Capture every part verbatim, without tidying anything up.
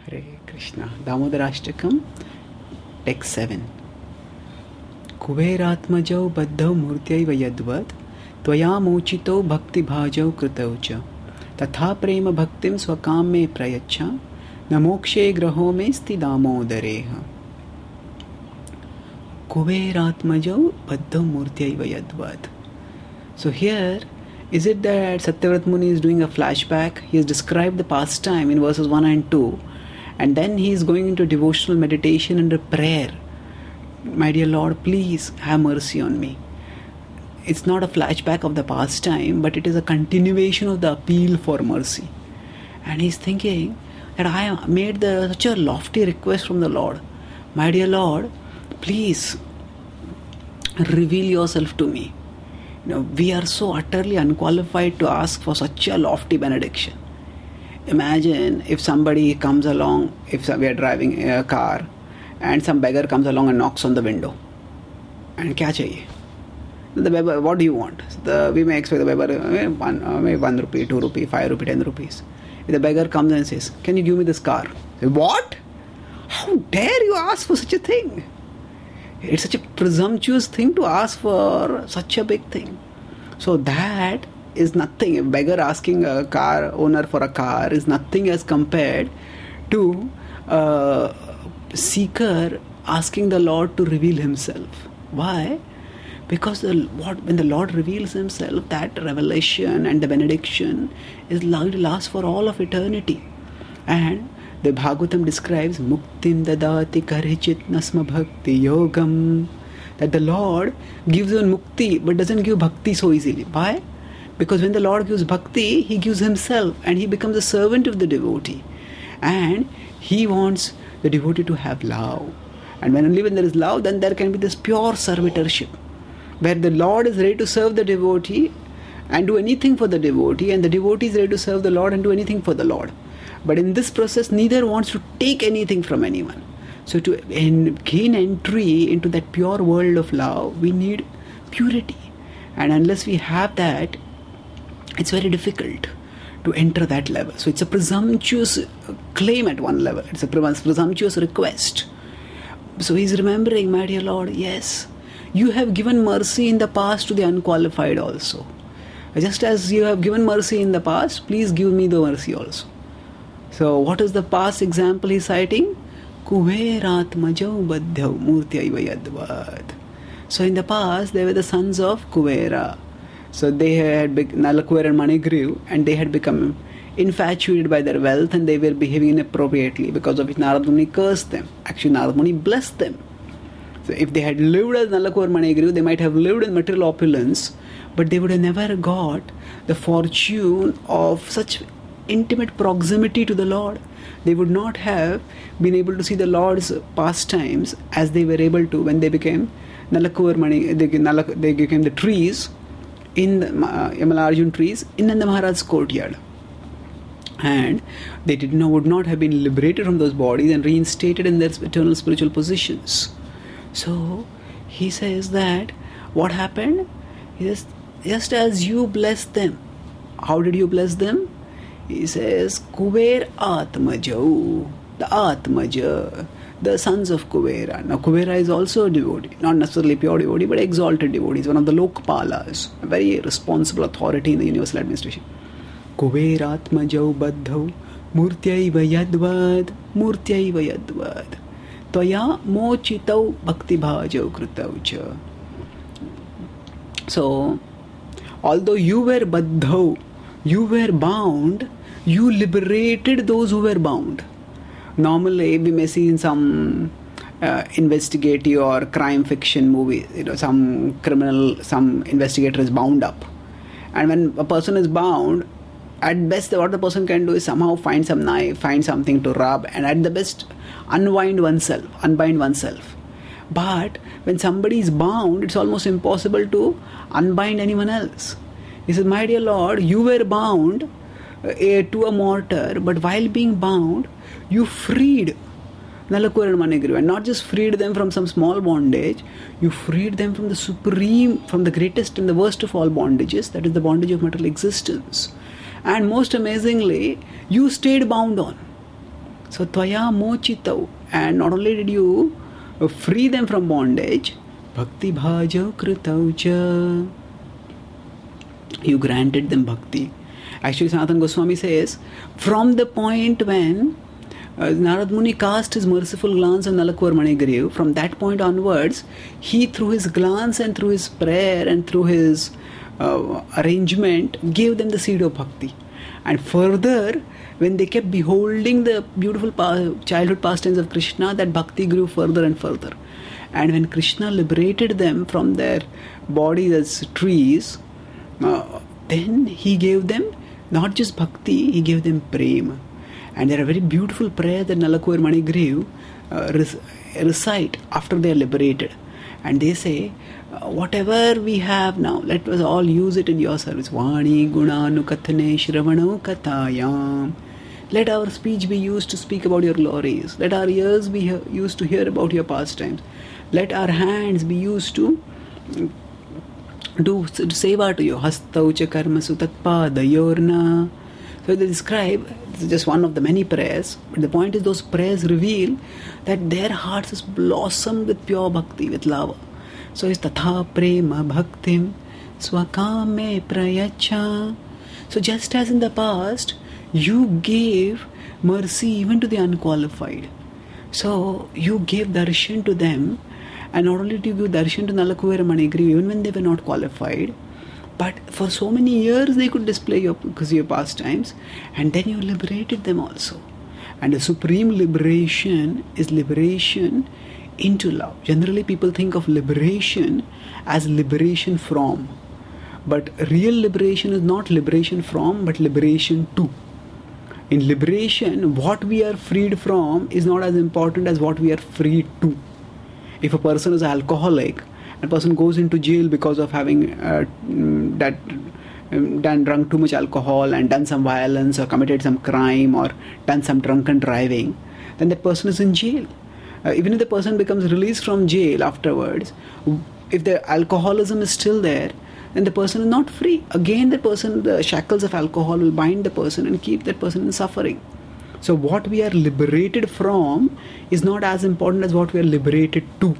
Hare Krishna. Damodarashtakam, text seven. Kuberatmajau baddhau murtyaiva yadvat tvaya mochito bhakti bhajau kritau cha tatha prema bhaktim swakam me prayacha namokshe graho me sti damodareha. Kuberatmajau baddhau murtyaiva yadvat. So here, is it that Satyavrata Muni is doing a flashback? He has described the pastime in verses one and two, and then he is going into devotional meditation and a prayer. My dear Lord, please have mercy on me. It's not a flashback of the pastime, but it is a continuation of the appeal for mercy. And he's thinking that I made the, such a lofty request from the Lord. My dear Lord, please reveal yourself to me. You know, we are so utterly unqualified to ask for such a lofty benediction. Imagine if somebody comes along, if we are driving a car, and some beggar comes along and knocks on the window. And kya chahiye? The beggar, what do you want? The, we may expect the beggar, one, uh, one rupee, two rupee, five rupee, ten rupees. If the beggar comes and says, can you give me this car? Say, what? How dare you ask for such a thing? It's such a presumptuous thing to ask for such a big thing. So that is nothing. A beggar asking a car owner for a car is nothing as compared to a seeker asking the Lord to reveal himself. Why? Because the, what, when the Lord reveals himself, that revelation and the benediction is allowed to last for all of eternity. And the Bhagavatam describes Muktim dadati karichit nasma bhakti yogam, that the Lord gives you mukti but doesn't give bhakti so easily. Why? Because when the Lord gives bhakti, He gives Himself and He becomes a servant of the devotee. And He wants the devotee to have love. And when only when there is love, then there can be this pure servitorship, where the Lord is ready to serve the devotee and do anything for the devotee, and the devotee is ready to serve the Lord and do anything for the Lord. But in this process, neither wants to take anything from anyone. So to gain entry into that pure world of love, we need purity. And unless we have that, it's very difficult to enter that level. So it's a presumptuous claim at one level. It's a presumptuous request. So he's remembering, my dear Lord, yes, you have given mercy in the past to the unqualified also. Just as you have given mercy in the past, please give me the mercy also. So what is the past example he's citing? Kuberatmajau baddhau murtyaiva yadvad. So in the past, they were the sons of Kubera. So they had, Nalakuber and Manigriv, and they had become infatuated by their wealth and they were behaving inappropriately, because of which Narad Muni cursed them. Actually, Narad Muni blessed them. So if they had lived as Nalakuber and Manigriv, they might have lived in material opulence, but they would have never got the fortune of such intimate proximity to the Lord. They would not have been able to see the Lord's pastimes as they were able to when they became Nalakuber Mani, they, they became the trees in the uh, Yamalarjun trees in Nanda Maharaj's courtyard. And they did not, would not have been liberated from those bodies and reinstated in their eternal spiritual positions. So he says that what happened? He says, just as you blessed them. How did you bless them? He says, Kuber Atmajau, the Atmaja, the sons of Kubera. Now Kubera is also a devotee, not necessarily pure devotee, but exalted devotee. He's one of the Lokpalas, a very responsible authority in the universal administration. Kuberatmajau baddhau murtyaiva yadvad, murtyaiva yadvad, tvaya mochitau bhakti bhajau kritau cha. So, although you were baddhau, you were bound, you liberated those who were bound. Normally, we may see in some uh, investigative or crime fiction movie, you know, some criminal, some investigator is bound up. And when a person is bound, at best what the person can do is somehow find some knife, find something to rub, and at the best unwind oneself, unbind oneself. But when somebody is bound, it's almost impossible to unbind anyone else. He says, my dear Lord, you were bound uh, to a mortar, but while being bound, you freed Nalakuber and Manigriv, and not just freed them from some small bondage, you freed them from the supreme, from the greatest and the worst of all bondages, that is the bondage of material existence. And most amazingly, you stayed bound on. So Tvaya mochitau, and not only did you free them from bondage, bhakti bhajau kritau cha, you granted them bhakti. Actually, Sanatana Goswami says, from the point when uh, Narad Muni cast his merciful glance on Nalakuvar Manigriv, from that point onwards, he through his glance and through his prayer and through his uh, arrangement gave them the seed of bhakti. And further, when they kept beholding the beautiful pa- childhood pastimes of Krishna, that bhakti grew further and further. And when Krishna liberated them from their bodies as trees, uh, then he gave them not just bhakti, he gave them prema. And there are very beautiful prayers that Nalakuvar Manigriv uh, rec- recite after they are liberated. And they say, uh, whatever we have now, let us all use it in your service. Vani gunanu kathane shravano kathayam. Let our speech be used to speak about your glories. Let our ears be he- used to hear about your pastimes. Let our hands be used to do seva to you. Hastaucha karmasu tatpadayorna. So they describe, this is just one of the many prayers, but the point is those prayers reveal that their hearts is blossomed with pure bhakti, with love. So it's tatha prema bhaktim swakame prayacha. So just as in the past, you gave mercy even to the unqualified. So you gave darshan to them, and not only did you give darshan to Nalakuvar Manigriv, even when they were not qualified, but for so many years they could display your, because your pastimes, and then you liberated them also. And the supreme liberation is liberation into love. Generally people think of liberation as liberation from, but real liberation is not liberation from, but liberation to. In liberation, what we are freed from is not as important as what we are freed to. If a person is alcoholic, a person goes into jail because of having uh, that um, done drunk too much alcohol and done some violence or committed some crime or done some drunken driving, then that person is in jail. Uh, even if the person becomes released from jail afterwards, if the alcoholism is still there, then the person is not free. Again, the person, the shackles of alcohol will bind the person and keep that person in suffering. So what we are liberated from is not as important as what we are liberated to.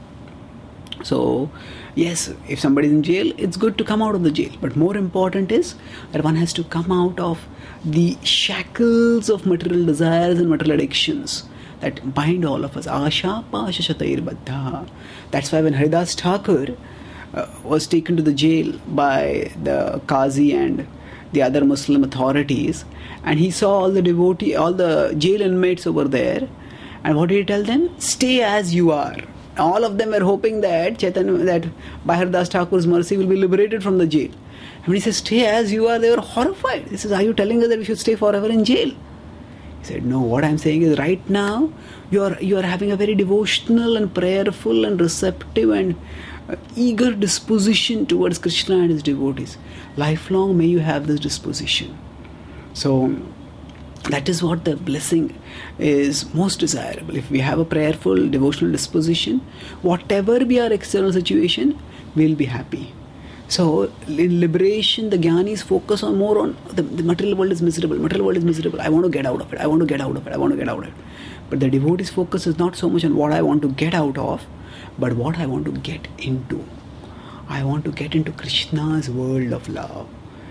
So, yes, if somebody is in jail, it's good to come out of the jail. But more important is that one has to come out of the shackles of material desires and material addictions that bind all of us. Asha pasha shatair baddha. That's why when Haridas Thakur uh, was taken to the jail by the Qazi and the other Muslim authorities, and he saw all the devotee, all the jail inmates over there, and what did he tell them? Stay as you are. All of them were hoping that Chaitanya, that by Haridas Thakur's mercy will be liberated from the jail. And when he says, stay as you are, they were horrified. He says, are you telling us that we should stay forever in jail? He said, no, what I'm saying is right now, you are, you are having a very devotional and prayerful and receptive and uh, eager disposition towards Krishna and his devotees. Lifelong may you have this disposition. So, that is what the blessing is most desirable. If we have a prayerful, devotional disposition, whatever be our external situation, we'll be happy. So, in liberation, the jnanis focus on more on the, the material world is miserable. Material world is miserable. I want to get out of it. I want to get out of it. I want to get out of it. But the devotee's focus is not so much on what I want to get out of, but what I want to get into. I want to get into Krishna's world of love.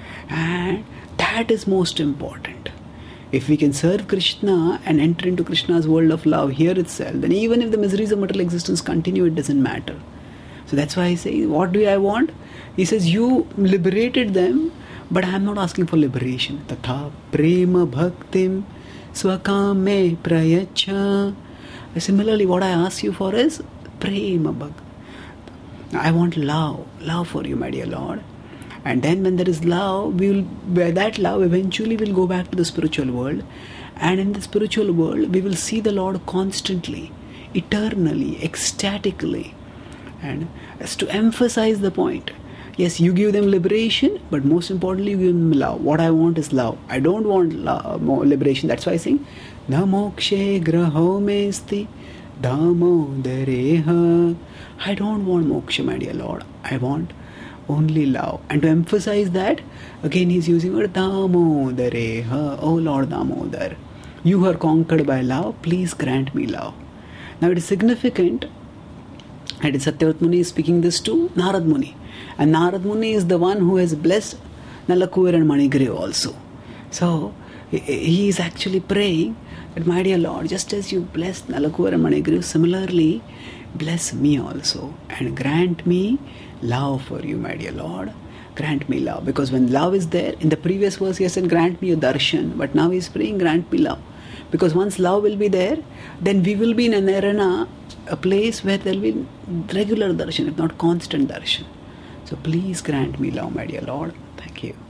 And that is most important. If we can serve Krishna and enter into Krishna's world of love here itself, then even if the miseries of material existence continue, it doesn't matter. So that's why I say, what do I want? He says, you liberated them, but I am not asking for liberation. Tatha prema bhaktim swakame prayacha. Similarly, what I ask you for is prema bhakti. I want love, love for you, my dear Lord. And then when there is love, we will, by that love eventually we'll go back to the spiritual world. And in the spiritual world, we will see the Lord constantly, eternally, ecstatically. And as to emphasize the point, yes, you give them liberation, but most importantly, you give them love. What I want is love. I don't want love, more liberation. That's why I sing, Na mokshe graho mesti damodareha. I don't want moksha, my dear Lord. I want only love. And to emphasize that, again he's using word Damodareha, oh Lord Damodar. You are conquered by love, please grant me love. Now it is significant, and Satyavrata Muni is speaking this to Narad Muni. And Narad Muni is the one who has blessed Nalakuvar and Manigriva also. So he is actually praying that, my dear Lord, just as you blessed Nalakuvar and Manigriva, similarly bless me also and grant me love for you, my dear Lord. Grant me love. Because when love is there, in the previous verse he said, grant me a darshan. But now he is praying, grant me love. Because once love will be there, then we will be in an arena, a place where there will be regular darshan, if not constant darshan. So please grant me love, my dear Lord. Thank you.